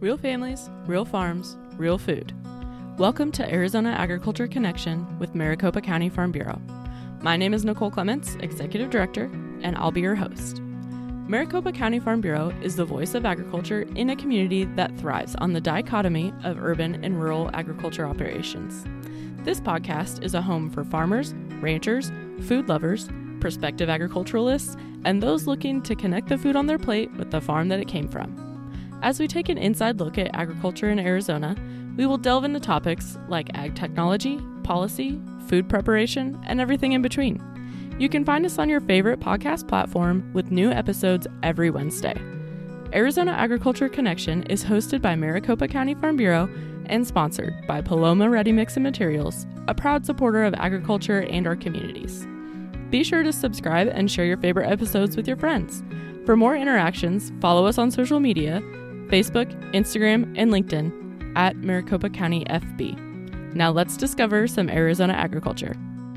Real families, real farms, real food. Welcome to Arizona Agriculture Connection with Maricopa County Farm Bureau. My name is Nicole Clements, Executive Director, and I'll be your host. Maricopa County Farm Bureau is the voice of agriculture in a community that thrives on the dichotomy of urban and rural agriculture operations. This podcast is a home for farmers, ranchers, food lovers, prospective agriculturalists, and those looking to connect the food on their plate with the farm that it came from. As we take an inside look at agriculture in Arizona, we will delve into topics like ag technology, policy, food preparation, and everything in between. You can find us on your favorite podcast platform with new episodes every Wednesday. Arizona Agriculture Connection is hosted by Maricopa County Farm Bureau and sponsored by Paloma Ready Mix and Materials, a proud supporter of agriculture and our communities. Be sure to subscribe and share your favorite episodes with your friends. For more interactions, follow us on social media, Facebook, Instagram, and LinkedIn at Maricopa County FB. Now let's discover some Arizona agriculture.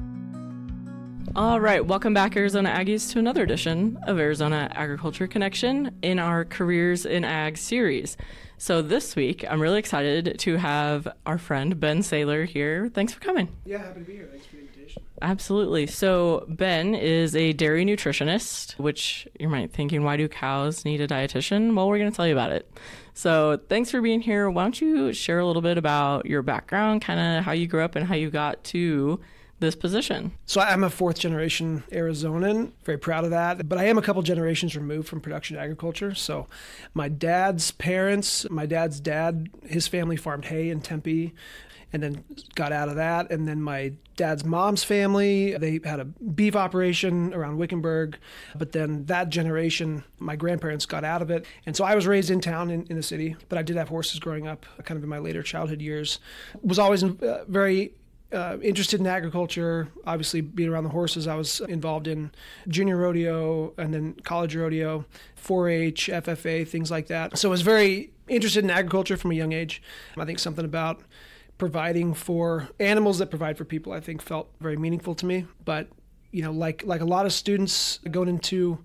All right, welcome back, Arizona Aggies, to another edition of Arizona Agriculture Connection in our Careers in Ag series. So this week, I'm really excited to have our friend Ben Saylor here. Thanks for coming. Yeah, happy to be here. Thanks for the invitation. Absolutely. So Ben is a dairy nutritionist, which you might be thinking, why do cows need a dietitian? Well, we're going to tell you about it. So thanks for being here. Why don't you share a little bit about your background, kind of how you grew up and how you got to this position? So I'm a fourth generation Arizonan, very proud of that. But I am a couple generations removed from production agriculture. So my dad's parents, my dad's dad, his family farmed hay in Tempe and then got out of that. And then my dad's mom's family, they had a beef operation around Wickenburg. But then that generation, my grandparents got out of it. And so I was raised in town in the city, but I did have horses growing up kind of in my later childhood years. Was always very interested in agriculture. Obviously, being around the horses, I was involved in junior rodeo and then college rodeo, 4-H, FFA, things like that. So I was very interested in agriculture from a young age. I think something about providing for animals that provide for people, I think, felt very meaningful to me. But, you know, like a lot of students going into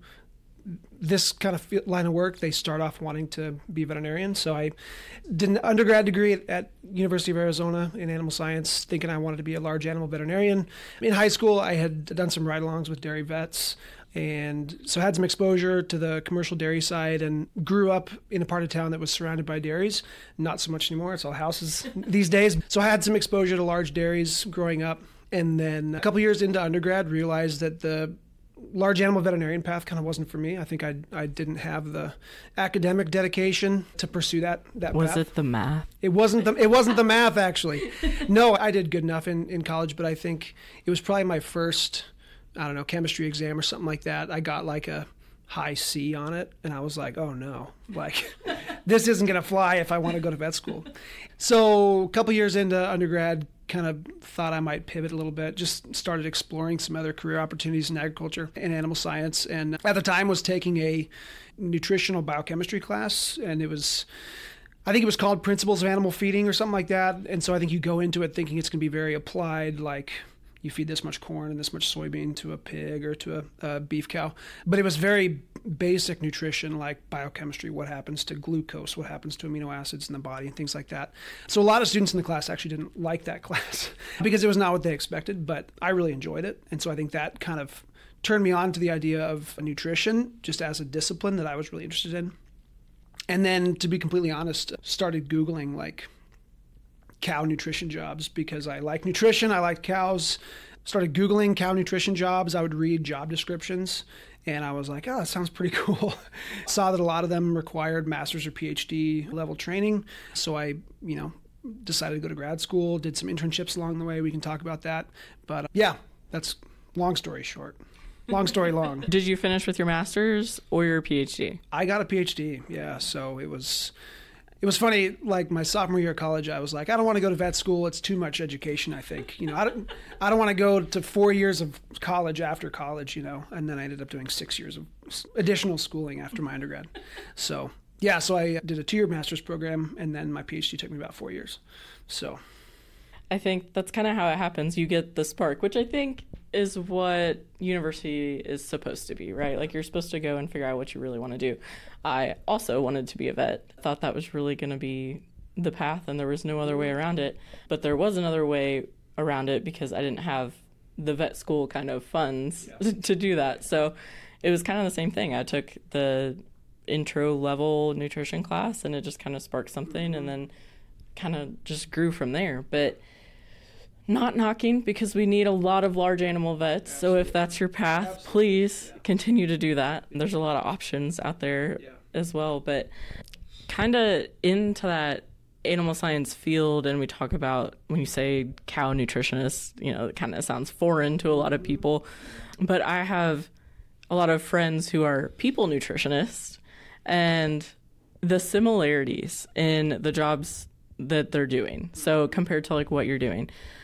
this kind of line of work, they start off wanting to be veterinarian. So I did an undergrad degree at University of Arizona in animal science, thinking I wanted to be a large animal veterinarian. In high school, I had done some ride-alongs with dairy vets, and so had some exposure to the commercial dairy side and grew up in a part of town that was surrounded by dairies. Not so much anymore. It's all houses these days. So I had some exposure to large dairies growing up. And then a couple years into undergrad, realized that the large animal veterinarian path kind of wasn't for me. I think I didn't have the academic dedication to pursue that Was path. it the math? It wasn't the math, actually. No, I did good enough in college, but I think it was probably my first, chemistry exam or something like that. I got like a high C on it, and I was like, oh no, like this isn't going to fly if I want to go to vet school. So a couple years into undergrad, kind of thought I might pivot a little bit, just started exploring some other career opportunities in agriculture and animal science. And at the time was taking a nutritional biochemistry class, and I think it was called Principles of Animal Feeding or something like that. And so I think you go into it thinking it's going to be very applied, like you feed this much corn and this much soybean to a pig or to a beef cow. But it was very basic nutrition, like biochemistry, what happens to glucose, what happens to amino acids in the body, and things like that. So a lot of students in the class actually didn't like that class because it was not what they expected, but I really enjoyed it. And so I think that kind of turned me on to the idea of nutrition just as a discipline that I was really interested in. And then, to be completely honest, started Googling like cow nutrition jobs because I like nutrition. I like cows. Started Googling cow nutrition jobs. I would read job descriptions and I was like, oh, that sounds pretty cool. Saw that a lot of them required master's or PhD level training. So I, decided to go to grad school, did some internships along the way. We can talk about that. But yeah, that's long story short. Long story long. Did you finish with your master's or your PhD? I got a PhD, yeah. So it was funny, like my sophomore year of college, I was like, I don't want to go to vet school. It's too much education, I think. I don't want to go to 4 years of college after college, and then I ended up doing 6 years of additional schooling after my undergrad. So, yeah, so I did a 2-year master's program, and then my PhD took me about 4 years. So. I think that's kind of how it happens. You get the spark, which I think is what university is supposed to be, right? Like, you're supposed to go and figure out what you really want to do. I also wanted to be a vet. Thought that was really going to be the path, and there was no other way around it. But there was another way around it because I didn't have the vet school kind of funds to do that. So it was kind of the same thing. I took the intro level nutrition class, and it just kind of sparked something, and then kind of just grew from there. But not knocking, because we need a lot of large animal vets. So if that's your path, please continue to do that. There's a lot of options out there as well. But kind of into that animal science field, and we talk about, when you say cow nutritionist, it kind of sounds foreign to a lot of people. But I have a lot of friends who are people nutritionists, and the similarities in the jobs that they're doing, so compared to like what you're doing,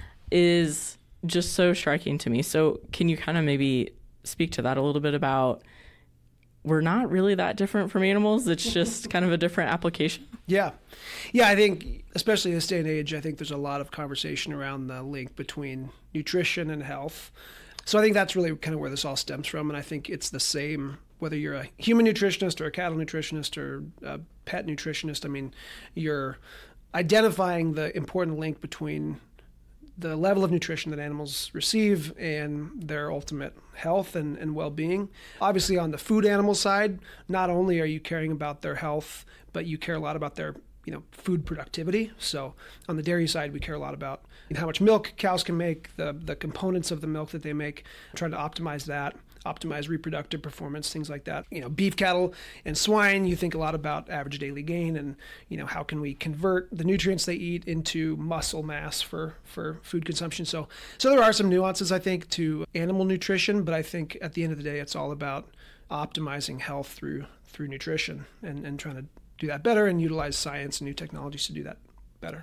is just so striking to me. So can you kind of maybe speak to that a little bit about, we're not really that different from animals, it's just kind of a different application? Yeah, I think, especially in this day and age, I think there's a lot of conversation around the link between nutrition and health. So I think that's really kind of where this all stems from, and I think it's the same whether you're a human nutritionist or a cattle nutritionist or a pet nutritionist. I mean, you're identifying the important link between the level of nutrition that animals receive and their ultimate health and well-being. Obviously, on the food animal side, not only are you caring about their health, but you care a lot about their food productivity. So on the dairy side, we care a lot about how much milk cows can make, the components of the milk that they make, trying to optimize that, optimize reproductive performance, things like that. Beef cattle and swine, you think a lot about average daily gain and, how can we convert the nutrients they eat into muscle mass for food consumption. So there are some nuances, I think, to animal nutrition, but I think at the end of the day, it's all about optimizing health through nutrition and trying to do that better and utilize science and new technologies to do that better.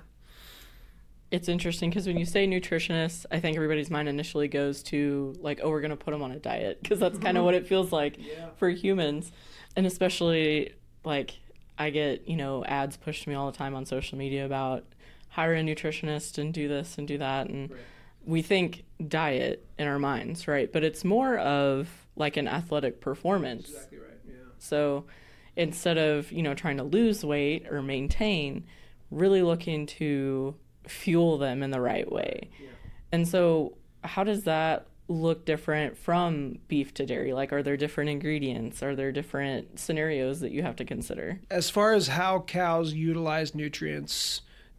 It's interesting because when you say nutritionist, I think everybody's mind initially goes to like, oh, we're going to put them on a diet, because that's kind of what it feels like for humans. And especially like I get, ads pushed to me all the time on social media about hire a nutritionist and do this and do that. And we think diet in our minds, right? But it's more of like an athletic performance. Exactly right, yeah. So instead of, trying to lose weight or maintain, really looking to fuel them in the right way. Yeah. And so how does that look different from beef to dairy? Like, are there different ingredients? Are there different scenarios that you have to consider? As far as how cows utilize nutrients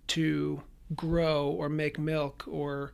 to grow or make milk or,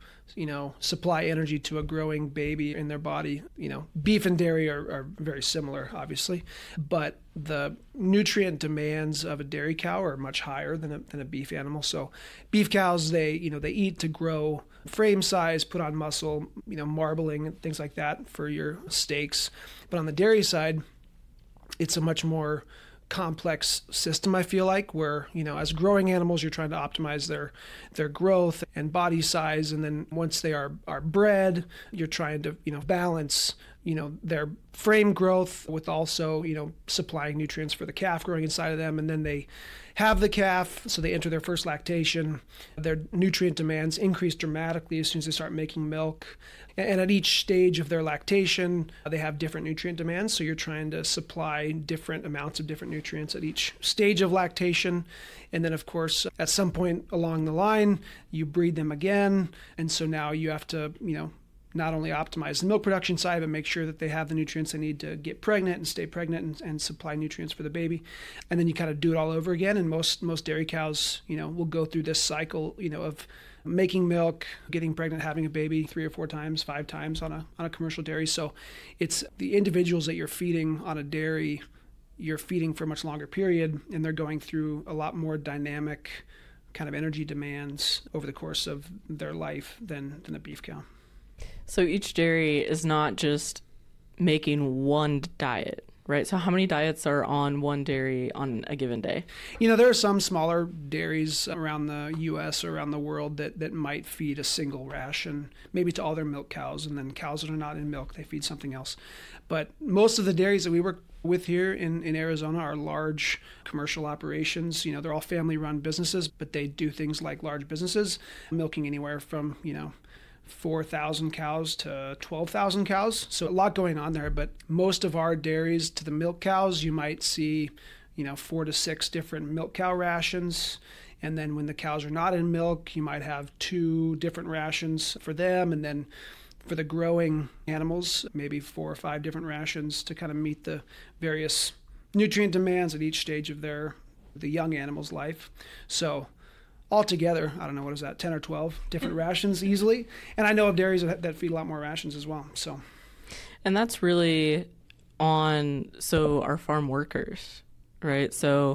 supply energy to a growing baby in their body, beef and dairy are very similar, obviously, but the nutrient demands of a dairy cow are much higher than a beef animal. So beef cows, they eat to grow frame size, put on muscle, marbling and things like that for your steaks. But on the dairy side, it's a much more complex system, I feel like, where, as growing animals, you're trying to optimize their growth and body size. And then once they are bred, you're trying to, balance, their frame growth with also, supplying nutrients for the calf growing inside of them. And then they have the calf, so they enter their first lactation. Their nutrient demands increase dramatically as soon as they start making milk. And at each stage of their lactation, they have different nutrient demands. So you're trying to supply different amounts of different nutrients at each stage of lactation. And then, of course, at some point along the line, you breed them again. And so now you have to, not only optimize the milk production side, but make sure that they have the nutrients they need to get pregnant and stay pregnant and supply nutrients for the baby. And then you kind of do it all over again. And most dairy cows, will go through this cycle, of making milk, getting pregnant, having a baby 3 or 4 times, 5 times on a commercial dairy. So it's the individuals that you're feeding on a dairy, you're feeding for a much longer period, and they're going through a lot more dynamic kind of energy demands over the course of their life than a beef cow. So each dairy is not just making one diet. right? So how many diets are on one dairy on a given day? There are some smaller dairies around the U.S. or around the world that might feed a single ration, maybe to all their milk cows, and then cows that are not in milk, they feed something else. But most of the dairies that we work with here in Arizona are large commercial operations. They're all family-run businesses, but they do things like large businesses, milking anywhere from, 4,000 cows to 12,000 cows. So a lot going on there, but most of our dairies to the milk cows, you might see, 4 to 6 different milk cow rations. And then when the cows are not in milk, you might have 2 different rations for them. And then for the growing animals, maybe 4 or 5 different rations to kind of meet the various nutrient demands at each stage of the young animal's life. So altogether, I don't know, what is that, 10 or 12 different rations easily. And I know of dairies that feed a lot more rations as well. And that's really on our farm workers, right? So,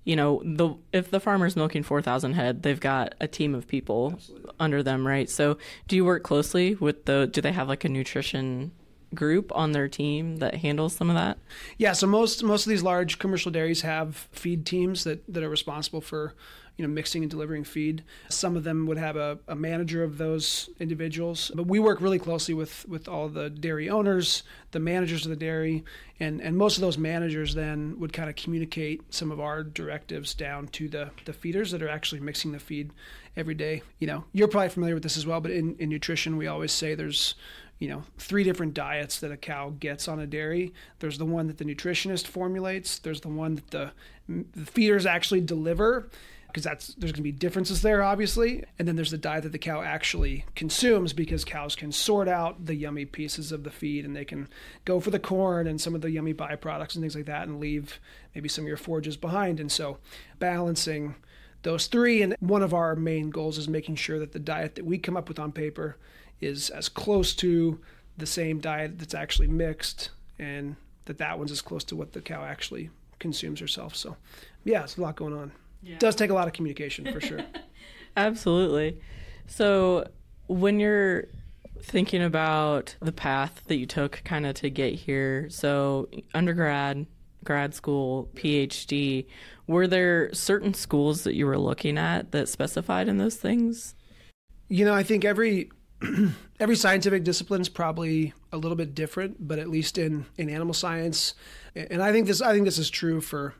if the farmer's milking 4,000 head, they've got a team of people Absolutely. Under them, right? So do you work closely with do they have like a nutrition group on their team that handles some of that? Yeah, so most of these large commercial dairies have feed teams that are responsible for mixing and delivering feed. Some of them would have a manager of those individuals, but we work really closely with all the dairy owners, the managers of the dairy, and most of those managers then would kind of communicate some of our directives down to the feeders that are actually mixing the feed every day. You're probably familiar with this as well, but in nutrition, we always say there's 3 different diets that a cow gets on a dairy. There's the one that the nutritionist formulates. There's the one that the feeders actually deliver, because there's going to be differences there, obviously. And then there's the diet that the cow actually consumes, because cows can sort out the yummy pieces of the feed, and they can go for the corn and some of the yummy byproducts and things like that, and leave maybe some of your forages behind. And so balancing those 3, and one of our main goals is making sure that the diet that we come up with on paper is as close to the same diet that's actually mixed, and that one's as close to what the cow actually consumes herself. So yeah, it's a lot going on. Yeah. It does take a lot of communication, for sure. Absolutely. So when you're thinking about the path that you took kind of to get here, so undergrad, grad school, PhD, were there certain schools that you were looking at that specified in those things? I think every scientific discipline is probably a little bit different, but at least in animal science, and I think this is true for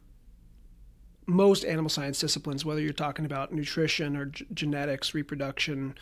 most animal science disciplines, whether you're talking about nutrition or genetics, reproduction,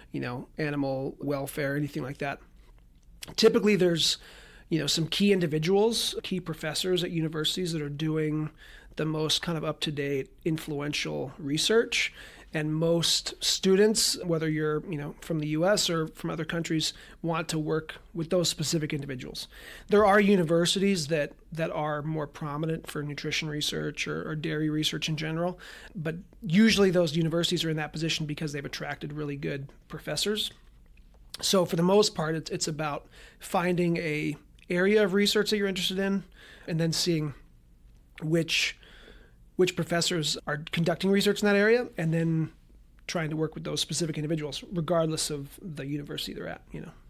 animal welfare, anything like that. Typically there's, some key individuals, key professors at universities that are doing the most kind of up-to-date, influential research. And most students, whether you're, from the U.S. or from other countries, want to work with those specific individuals. There are universities that are more prominent for nutrition research or dairy research in general, but usually those universities are in that position because they've attracted really good professors. So for the most part, it's about finding a area of research that you're interested in, and then seeing which professors are conducting research in that area, and then trying to work with those specific individuals, regardless of the university they're at,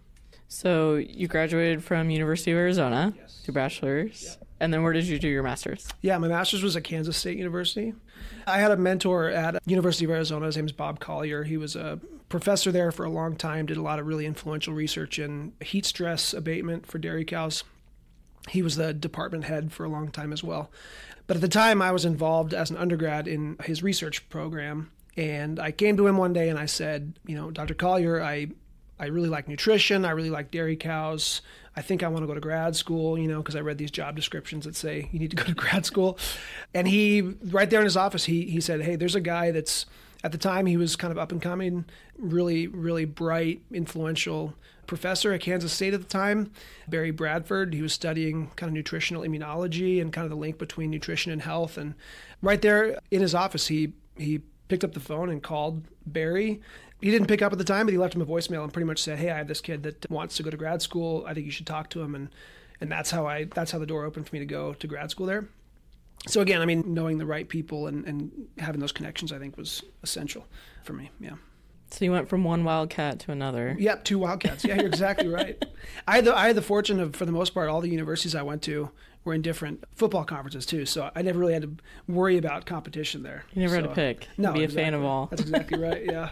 So you graduated from University of Arizona, yes. Your bachelor's, yeah. And then where did you do your master's? Yeah, my master's was at Kansas State University. I had a mentor at University of Arizona. His name is Bob Collier. He was a professor there for a long time, did a lot of really influential research in heat stress abatement for dairy cows. He was the department head for a long time as well. But at the time, I was involved as an undergrad in his research program. And I came to him one day and I said, Dr. Collier, I really like nutrition. I really like dairy cows. I think I want to go to grad school, because I read these job descriptions that say you need to go to grad school. And he, right there in his office, he said, hey, there's a guy that's, at the time, he was kind of up and coming, really, really bright, influential professor at Kansas State at the time, Barry Bradford. He was studying kind of nutritional immunology and kind of the link between nutrition and health. And right there in his office, he picked up the phone and called Barry. He didn't pick up at the time, but he left him a voicemail and pretty much said, hey, I have this kid that wants to go to grad school. I think you should talk to him. And that's how the door opened for me to go to grad school there. So again, knowing the right people and having those connections, I think, was essential for me. Yeah. So you went from one wildcat to another. Yep, 2 wildcats. Yeah, you're exactly right. I had the fortune of, for the most part, all the universities I went to were in different football conferences too. So I never really had to worry about competition there. You never had to pick. No, be exactly. a fan of all. That's exactly right. Yeah.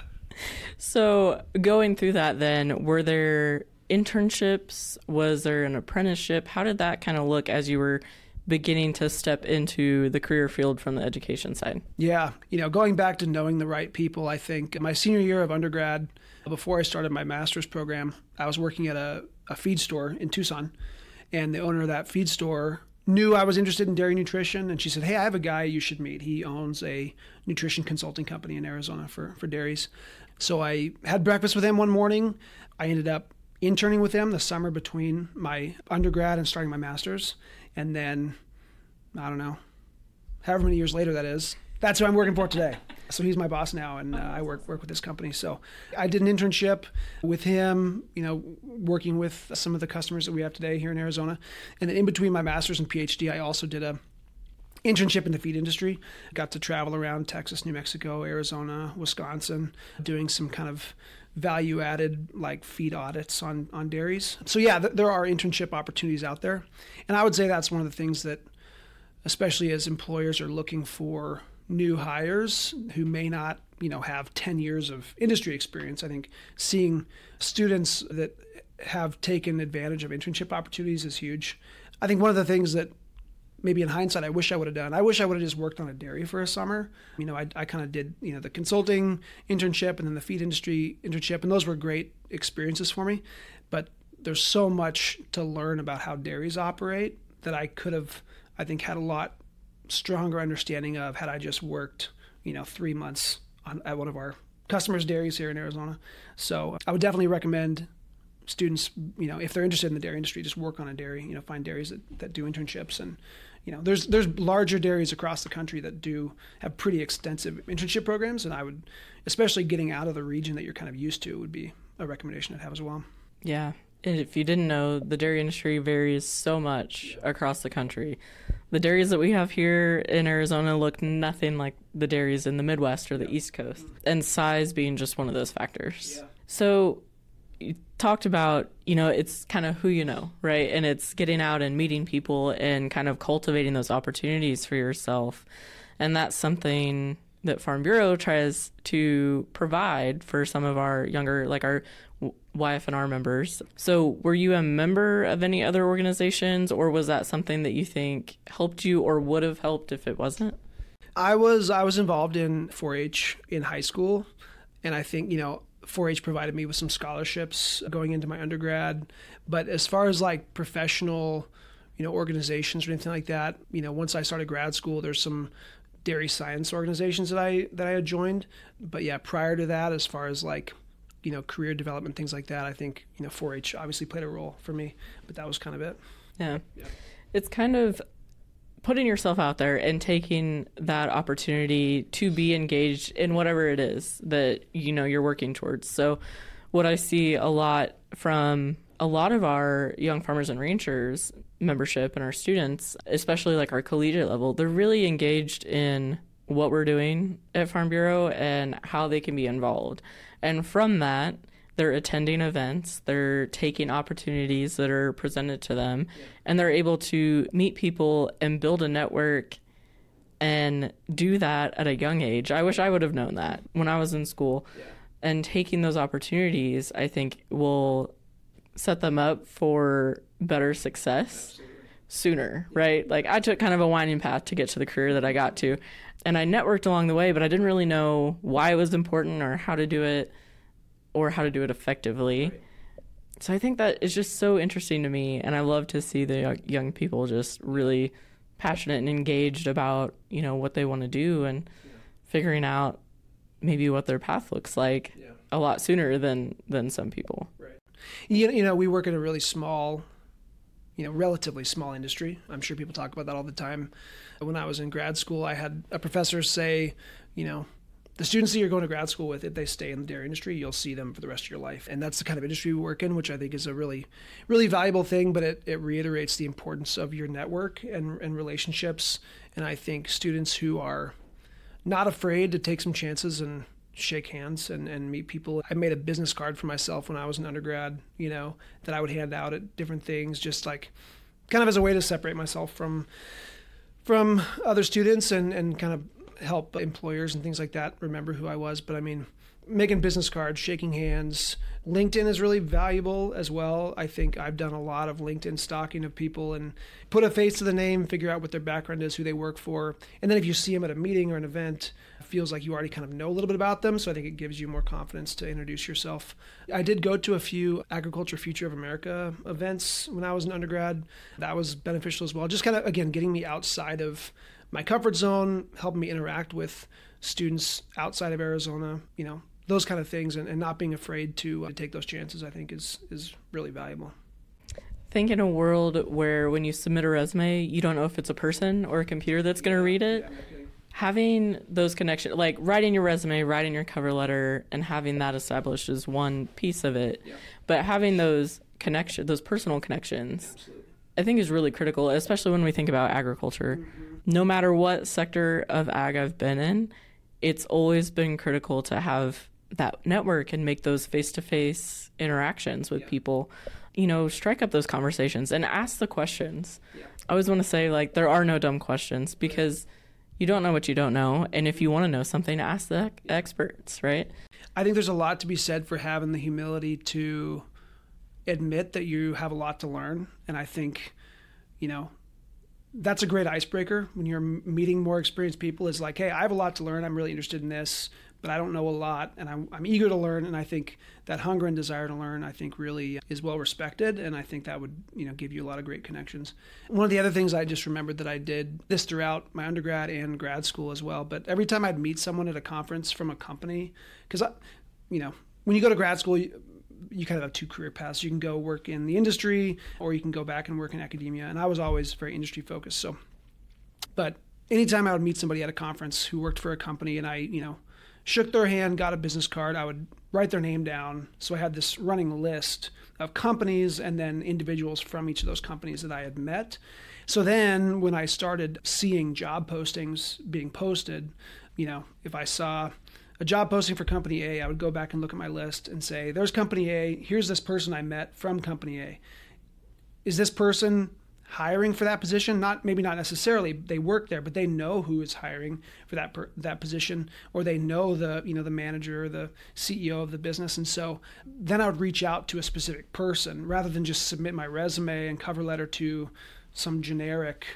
So going through that then, were there internships? Was there an apprenticeship? How did that kind of look as you were beginning to step into the career field from the education side? Yeah. Going back to knowing the right people, I think my senior year of undergrad, before I started my master's program, I was working at a feed store in Tucson, and the owner of that feed store knew I was interested in dairy nutrition, and she said, hey, I have a guy you should meet. He owns a nutrition consulting company in Arizona for dairies. So I had breakfast with him one morning. I ended up interning with him the summer between my undergrad and starting my master's. And then, I don't know, however many years later that is, that's who I'm working for today. So he's my boss now, and I work with this company. So I did an internship with him, working with some of the customers that we have today here in Arizona. And then in between my master's and PhD, I also did a internship in the feed industry. Got to travel around Texas, New Mexico, Arizona, Wisconsin, doing some kind of value-added like feed audits on dairies. So yeah, there are internship opportunities out there. And I would say that's one of the things that, especially as employers are looking for new hires who may not, have 10 years of industry experience, I think seeing students that have taken advantage of internship opportunities is huge. I think one of the things that maybe in hindsight, I wish I would have done. I wish I would have just worked on a dairy for a summer. I kind of did, the consulting internship and then the feed industry internship, and those were great experiences for me. But there's so much to learn about how dairies operate that I could have, I think, had a lot stronger understanding of had I just worked, 3 months at one of our customers' dairies here in Arizona. So I would definitely recommend students, if they're interested in the dairy industry, just work on a dairy, find dairies that do internships. And, there's larger dairies across the country that do have pretty extensive internship programs. And I would, especially getting out of the region that you're kind of used to, would be a recommendation I'd have as well. Yeah. And if you didn't know, the dairy industry varies so much across the country. The dairies that we have here in Arizona look nothing like the dairies in the Midwest or the East Coast, and size being just one of those factors. Yeah. So you talked about, it's kind of who you know, right? And it's getting out and meeting people and kind of cultivating those opportunities for yourself. And that's something that Farm Bureau tries to provide for some of our younger, like our YF&R members. So were you a member of any other organizations, or was that something that you think helped you or would have helped if it wasn't? I was involved in 4-H in high school, and I think, 4-H provided me with some scholarships going into my undergrad. But as far as like professional, organizations or anything like that, once I started grad school, there's some dairy science organizations that I had joined. But yeah, prior to that, as far as like, career development, things like that, I think, 4-H obviously played a role for me, but that was kind of it. Yeah. It's kind of putting yourself out there and taking that opportunity to be engaged in whatever it is that, you're working towards. So what I see a lot from a lot of our young farmers and ranchers membership and our students, especially like our collegiate level, they're really engaged in what we're doing at Farm Bureau and how they can be involved. And from that, they're attending events, they're taking opportunities that are presented to them, and they're able to meet people and build a network and do that at a young age. I wish I would have known that when I was in school. Yeah. And taking those opportunities, I think, will set them up for better success sooner, right? Like I took kind of a winding path to get to the career that I got to, and I networked along the way, but I didn't really know why it was important or how to do it effectively. Right. So I think that is just so interesting to me, and I love to see the young people just really passionate and engaged about, what they want to do and figuring out maybe what their path looks like a lot sooner than some people. Right. We work in a really small, relatively small industry. I'm sure people talk about that all the time. When I was in grad school, I had a professor say, the students that you're going to grad school with, if they stay in the dairy industry, you'll see them for the rest of your life. And that's the kind of industry we work in, which I think is a really, really valuable thing, but it reiterates the importance of your network and relationships. And I think students who are not afraid to take some chances and shake hands and meet people. I made a business card for myself when I was an undergrad, that I would hand out at different things, just like, kind of as a way to separate myself from other students and kind of help employers and things like that remember who I was. But I mean, making business cards, shaking hands. LinkedIn is really valuable as well. I think I've done a lot of LinkedIn stalking of people and put a face to the name, figure out what their background is, who they work for. And then if you see them at a meeting or an event, it feels like you already kind of know a little bit about them. So I think it gives you more confidence to introduce yourself. I did go to a few Agriculture Future of America events when I was an undergrad. That was beneficial as well. Just kind of, again, getting me outside of my comfort zone, helping me interact with students outside of Arizona, those kind of things, and not being afraid to take those chances, I think is really valuable. I think in a world where when you submit a resume, you don't know if it's a person or a computer that's going to read it, having those connections, like writing your resume, writing your cover letter, and having that established is one piece of it. Yeah. But having those connections, those personal connections, absolutely, I think is really critical, especially when we think about agriculture. Mm-hmm. No matter what sector of ag I've been in, it's always been critical to have that network and make those face-to-face interactions with people, strike up those conversations and ask the questions. Yeah. I always want to say, there are no dumb questions because you don't know what you don't know. And if you want to know something, ask the experts, right? I think there's a lot to be said for having the humility to admit that you have a lot to learn. And I think, that's a great icebreaker when you're meeting more experienced people. Is like, hey, I have a lot to learn. I'm really interested in this, but I don't know a lot, and I'm eager to learn. And I think that hunger and desire to learn, I think, really is well respected, and I think that would, give you a lot of great connections. One of the other things I just remembered that I did this throughout my undergrad and grad school as well, but every time I'd meet someone at a conference from a company, because when you go to grad school, you kind of have two career paths. You can go work in the industry, or you can go back and work in academia. And I was always very industry focused. So, but anytime I would meet somebody at a conference who worked for a company and I, shook their hand, got a business card, I would write their name down. So I had this running list of companies and then individuals from each of those companies that I had met. So then when I started seeing job postings being posted, if I saw a job posting for company A, I would go back and look at my list and say, there's company A, here's this person I met from company A. Is this person hiring for that position? Maybe not necessarily, they work there, but they know who is hiring for that position, or they know the manager or the CEO of the business. And so then I would reach out to a specific person rather than just submit my resume and cover letter to some generic,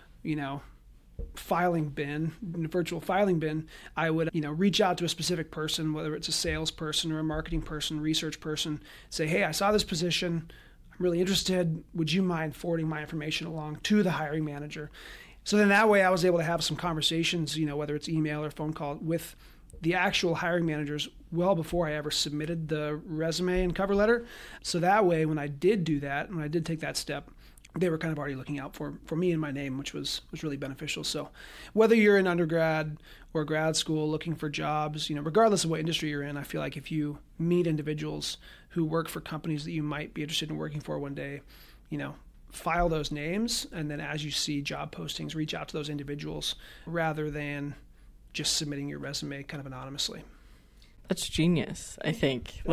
filing bin, virtual filing bin. I would, reach out to a specific person, whether it's a salesperson or a marketing person, research person, say, hey, I saw this position. I'm really interested. Would you mind forwarding my information along to the hiring manager? So then that way I was able to have some conversations, whether it's email or phone call with the actual hiring managers well before I ever submitted the resume and cover letter. So that way, when I did do that, when I did take that step, they were kind of already looking out for me and my name, which was really beneficial. So whether you're in undergrad or grad school looking for jobs, regardless of what industry you're in, I feel like if you meet individuals who work for companies that you might be interested in working for one day, file those names. And then as you see job postings, reach out to those individuals rather than just submitting your resume kind of anonymously. That's genius, I think.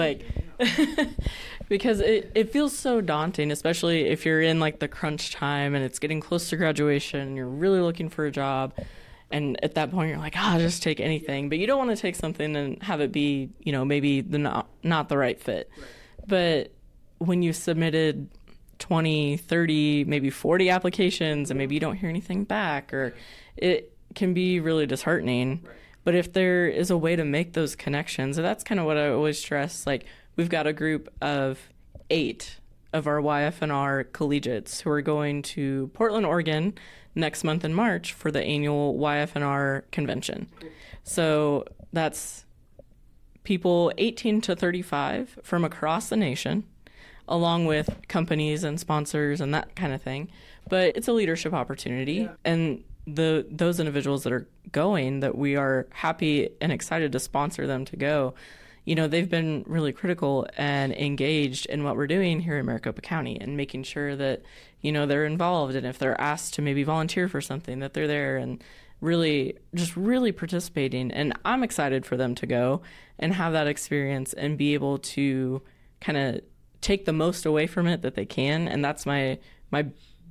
Because it feels so daunting, especially if you're in the crunch time and it's getting close to graduation and you're really looking for a job. And at that point you're like, I'll just take anything. But you don't want to take something and have it be, maybe not the right fit. Right. But when you've submitted 20, 30, maybe 40 applications and maybe you don't hear anything back, or it can be really disheartening. Right. But if there is a way to make those connections, and that's kind of what I always stress, we've got a group of 8 of our YF&R collegiates who are going to Portland, Oregon next month in March for the annual YF&R convention. So that's people 18 to 35 from across the nation, along with companies and sponsors and that kind of thing. But it's a leadership opportunity. Yeah. And those individuals that are going, that we are happy and excited to sponsor them to go, they've been really critical and engaged in what we're doing here in Maricopa County and making sure that, they're involved. And if they're asked to maybe volunteer for something, that they're there and really participating. And I'm excited for them to go and have that experience and be able to kind of take the most away from it that they can. And that's my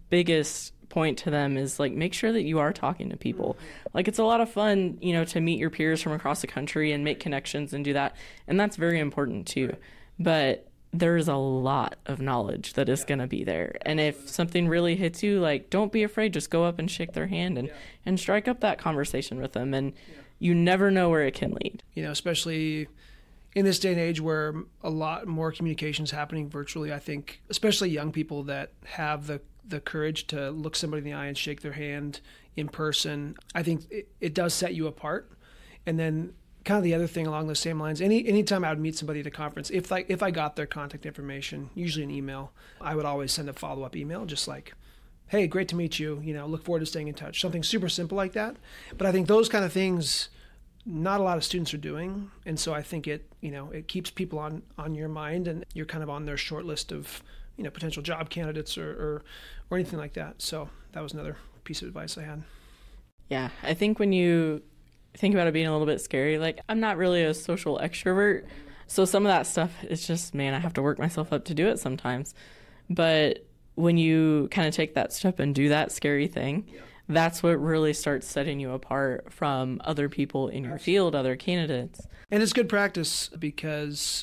biggest point to them is like, make sure that you are talking to people. Like, it's a lot of fun, to meet your peers from across the country and make connections and do that. And that's very important too. But there's a lot of knowledge that is going to be there. And if something really hits you, like, don't be afraid. Just go up and shake their hand and strike up that conversation with them. And you never know where it can lead. Especially in this day and age where a lot more communication is happening virtually, I think, especially young people that have the courage to look somebody in the eye and shake their hand in person, I think it does set you apart. And then kind of the other thing along those same lines, anytime I would meet somebody at a conference, if I got their contact information, usually an email, I would always send a follow-up email, just like, hey, great to meet you, look forward to staying in touch. Something super simple like that. But I think those kind of things, not a lot of students are doing. And so I think it keeps people on your mind, and you're kind of on their short list of, potential job candidates or anything like that. So that was another piece of advice I had. Yeah, I think when you think about it being a little bit scary, like, I'm not really a social extrovert. So some of that stuff, it's just, man, I have to work myself up to do it sometimes. But when you kind of take that step and do that scary thing, that's what really starts setting you apart from other people in your field, other candidates. And it's good practice because,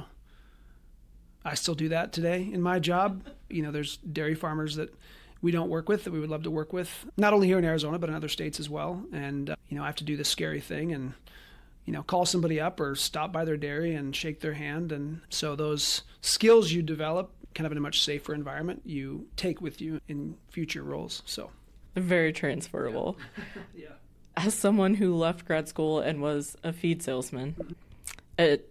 I still do that today in my job. There's dairy farmers that we don't work with that we would love to work with, not only here in Arizona, but in other states as well. And, I have to do this scary thing and, call somebody up or stop by their dairy and shake their hand. And so those skills you develop kind of in a much safer environment, you take with you in future roles. So very transferable. Yeah. As someone who left grad school and was a feed salesman at,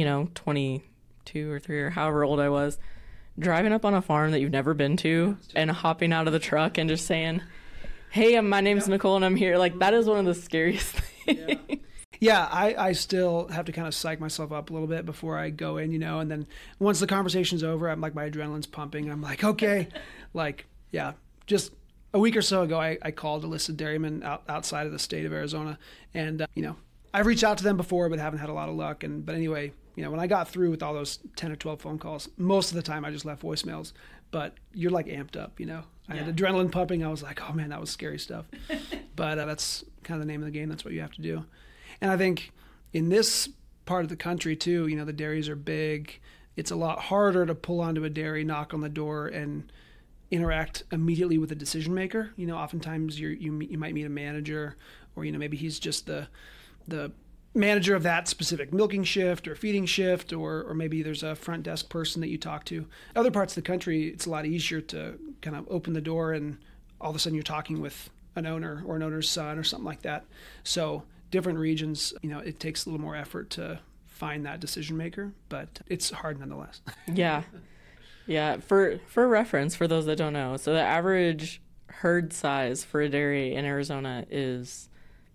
22 or 3 or however old I was, driving up on a farm that you've never been to and hopping out of the truck and just saying, hey, my name's Nicole and I'm here. Like, that is one of the scariest things. Yeah, I still have to kind of psych myself up a little bit before I go in, and then once the conversation's over, I'm like, my adrenaline's pumping. I'm like, okay, just a week or so ago, I called a list of dairymen outside of the state of Arizona, and, I've reached out to them before, but haven't had a lot of luck. But anyway, when I got through with all those 10 or 12 phone calls, most of the time I just left voicemails, but you're like amped up, I had adrenaline pumping. I was like, oh man, that was scary stuff. But that's kind of the name of the game. That's what you have to do. And I think in this part of the country too, the dairies are big. It's a lot harder to pull onto a dairy, knock on the door, and interact immediately with a decision maker. Oftentimes you might meet a manager, or maybe he's just the manager of that specific milking shift or feeding shift, or maybe there's a front desk person that you talk to. Other parts of the country, it's a lot easier to kind of open the door and all of a sudden you're talking with an owner or an owner's son or something like that. So different regions, it takes a little more effort to find that decision maker, but it's hard nonetheless. Yeah. Yeah. For reference, for those that don't know, so the average herd size for a dairy in Arizona is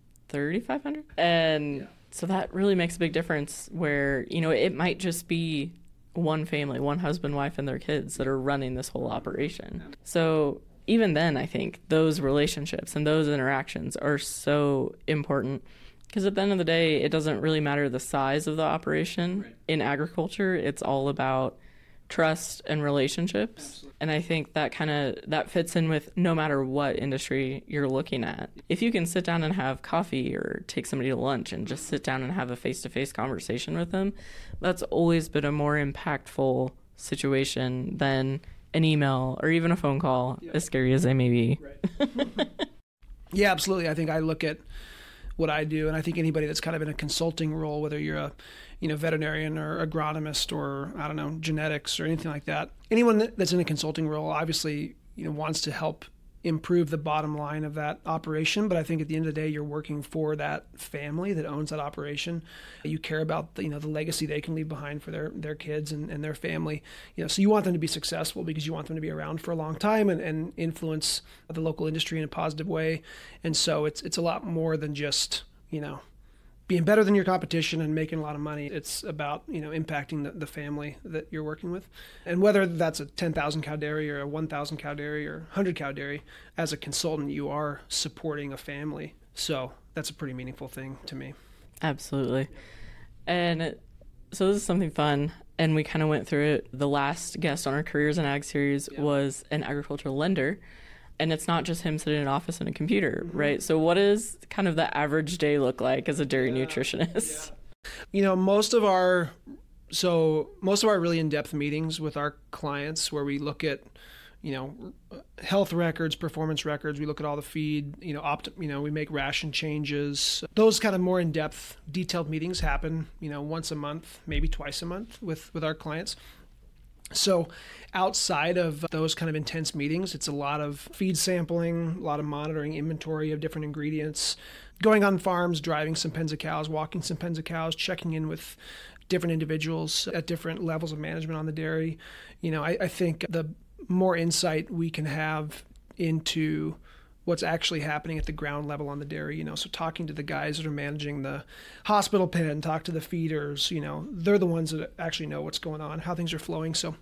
3,500. And so that really makes a big difference where, it might just be one family, one husband, wife, and their kids that are running this whole operation. So even then, I think those relationships and those interactions are so important, because at the end of the day, it doesn't really matter the size of the operation. Right. In agriculture, it's all about trust and relationships. Absolutely. And I think that fits in with no matter what industry you're looking at. If you can sit down and have coffee or take somebody to lunch and just sit down and have a face-to-face conversation with them, that's always been a more impactful situation than an email or even a phone call, as scary as they may be. Right. Yeah, absolutely. I think I look at what I do, and I think anybody that's kind of in a consulting role, whether you're a veterinarian or agronomist or, I don't know, genetics or anything like that, anyone that's in a consulting role obviously wants to help improve the bottom line of that operation. But I think at the end of the day, you're working for that family that owns that operation. You care about the legacy they can leave behind for their kids and their family. So you want them to be successful because you want them to be around for a long time and influence the local industry in a positive way. And so it's a lot more than just being better than your competition and making a lot of money. It's about, impacting the family that you're working with. And whether that's a 10,000 cow dairy or a 1,000 cow dairy or 100 cow dairy, as a consultant, you are supporting a family. So that's a pretty meaningful thing to me. Absolutely. And so this is something fun, and we kind of went through it. The last guest on our Careers in Ag series was an agricultural lender. And it's not just him sitting in an office and a computer, right? So what does kind of the average day look like as a dairy nutritionist? Most of our really in-depth meetings with our clients where we look at, health records, performance records, we look at all the feed, we make ration changes. Those kind of more in-depth, detailed meetings happen, once a month, maybe twice a month with our clients. So outside of those kind of intense meetings, it's a lot of feed sampling, a lot of monitoring inventory of different ingredients, going on farms, driving some pens of cows, walking some pens of cows, checking in with different individuals at different levels of management on the dairy. I think the more insight we can have into what's actually happening at the ground level on the dairy, so talking to the guys that are managing the hospital pen, talk to the feeders, they're the ones that actually know what's going on, how things are flowing. So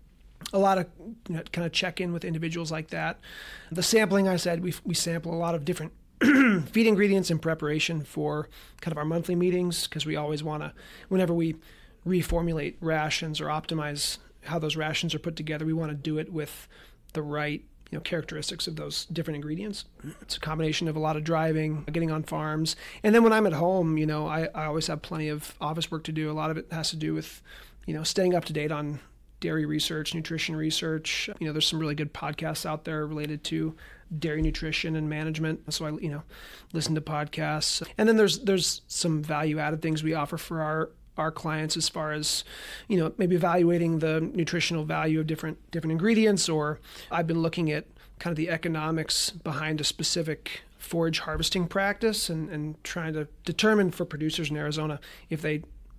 a lot of kind of check in with individuals like that. The sampling, I said, we sample a lot of different feed ingredients in preparation for kind of our monthly meetings, because we always want to, whenever we reformulate rations or optimize how those rations are put together, we want to do it with the right characteristics of those different ingredients. It's a combination of a lot of driving, getting on farms, and then when I'm at home, I always have plenty of office work to do. A lot of it has to do with staying up to date on dairy research, nutrition research. There's some really good podcasts out there related to dairy nutrition and management. So I listen to podcasts, and then there's some value added things we offer for our clients as far as, maybe evaluating the nutritional value of different ingredients, or I've been looking at kind of the economics behind a specific forage harvesting practice and trying to determine for producers in Arizona, if they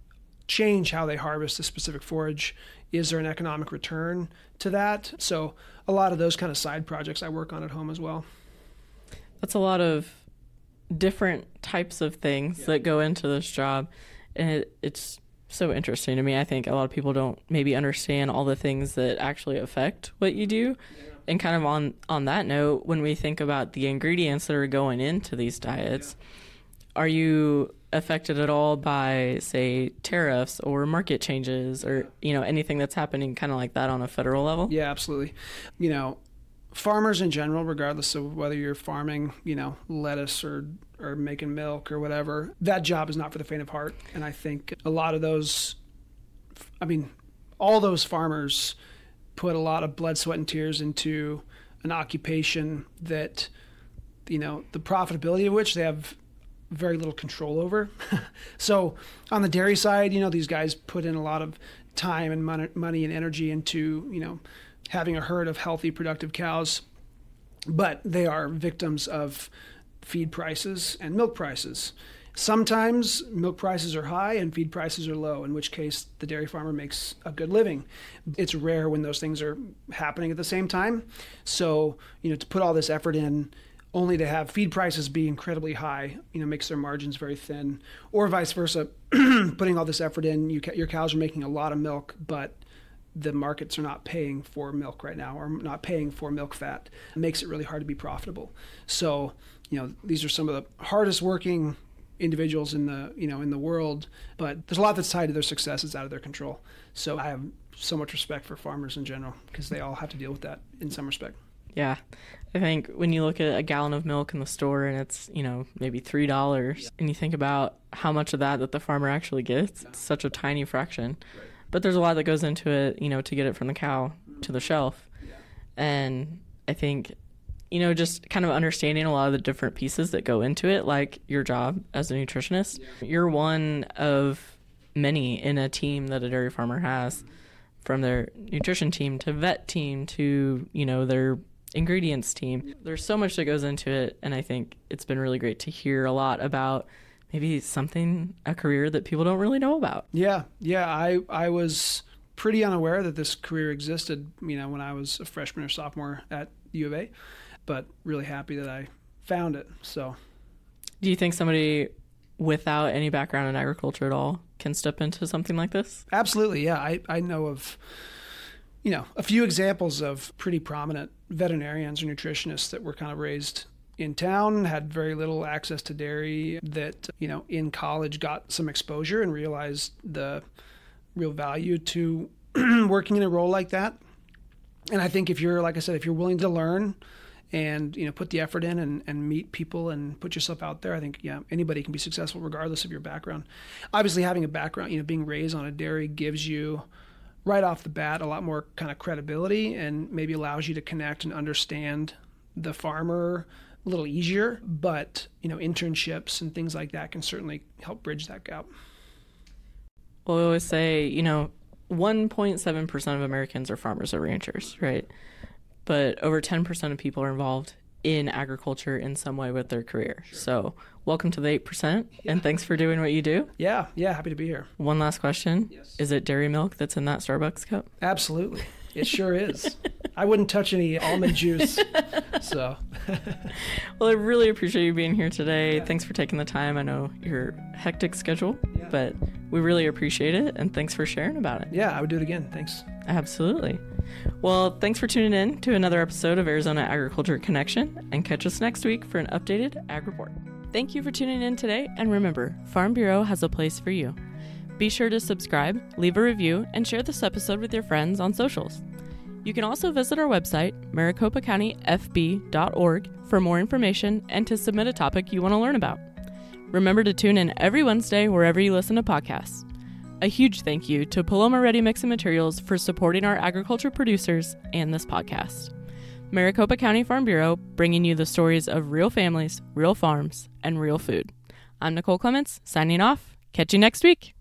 change how they harvest a specific forage, is there an economic return to that? So a lot of those kind of side projects I work on at home as well. That's a lot of different types of things that go into this job. And it's so interesting to me. I think a lot of people don't maybe understand all the things that actually affect what you do. Yeah. And kind of on that note, when we think about the ingredients that are going into these diets, are you affected at all by, say, tariffs or market changes or, anything that's happening kind of like that on a federal level? Yeah, absolutely. Farmers in general, regardless of whether you're farming, lettuce or making milk or whatever, that job is not for the faint of heart. And I think a lot of all those farmers put a lot of blood, sweat, and tears into an occupation that, the profitability of which they have very little control over. So on the dairy side, these guys put in a lot of time and money and energy into, having a herd of healthy, productive cows, but they are victims of feed prices and milk prices. Sometimes milk prices are high and feed prices are low, in which case the dairy farmer makes a good living. It's rare when those things are happening at the same time. So, to put all this effort in only to have feed prices be incredibly high, makes their margins very thin, or vice versa. Putting all this effort in, your cows are making a lot of milk, but the markets are not paying for milk right now, or not paying for milk fat. It makes it really hard to be profitable. So, these are some of the hardest working individuals in the world, but there's a lot that's tied to their success that's out of their control. So I have so much respect for farmers in general, because they all have to deal with that in some respect. Yeah. I think when you look at a gallon of milk in the store and it's, maybe $3, and you think about how much of that the farmer actually gets, it's such a tiny fraction. Right. But there's a lot that goes into it, to get it from the cow to the shelf. Yeah. And I think, just kind of understanding a lot of the different pieces that go into it, like your job as a nutritionist. Yeah. You're one of many in a team that a dairy farmer has, from their nutrition team to vet team to, their ingredients team. There's so much that goes into it, and I think it's been really great to hear a lot about maybe a career that people don't really know about. Yeah. I was pretty unaware that this career existed, when I was a freshman or sophomore at U of A, but really happy that I found it. So, do you think somebody without any background in agriculture at all can step into something like this? Absolutely. Yeah. I know of, a few examples of pretty prominent veterinarians or nutritionists that were kind of raised in town, had very little access to dairy, that, in college got some exposure and realized the real value to working in a role like that. And I think if you're, like I said, if you're willing to learn and, put the effort in and meet people and put yourself out there, I think, anybody can be successful regardless of your background. Obviously, having a background, being raised on a dairy gives you right off the bat a lot more kind of credibility and maybe allows you to connect and understand the farmer a little easier. But, internships and things like that can certainly help bridge that gap. Well, we always say, 1.7% of Americans are farmers or ranchers, right? But over 10% of people are involved in agriculture in some way with their career. Sure. So welcome to the 8%, and thanks for doing what you do. Yeah, happy to be here. One last question. Yes. Is it dairy milk that's in that Starbucks cup? Absolutely. It sure is. I wouldn't touch any almond juice. So, well, I really appreciate you being here today. Yeah. Thanks for taking the time. I know your hectic schedule, but we really appreciate it, and thanks for sharing about it. Yeah, I would do it again. Thanks. Absolutely. Well, thanks for tuning in to another episode of Arizona Agriculture Connection, and catch us next week for an updated Ag Report. Thank you for tuning in today, and remember, Farm Bureau has a place for you. Be sure to subscribe, leave a review, and share this episode with your friends on socials. You can also visit our website, maricopacountyfb.org, for more information and to submit a topic you want to learn about. Remember to tune in every Wednesday wherever you listen to podcasts. A huge thank you to Paloma Ready Mixing Materials for supporting our agriculture producers and this podcast. Maricopa County Farm Bureau, bringing you the stories of real families, real farms, and real food. I'm Nicole Clements, signing off. Catch you next week.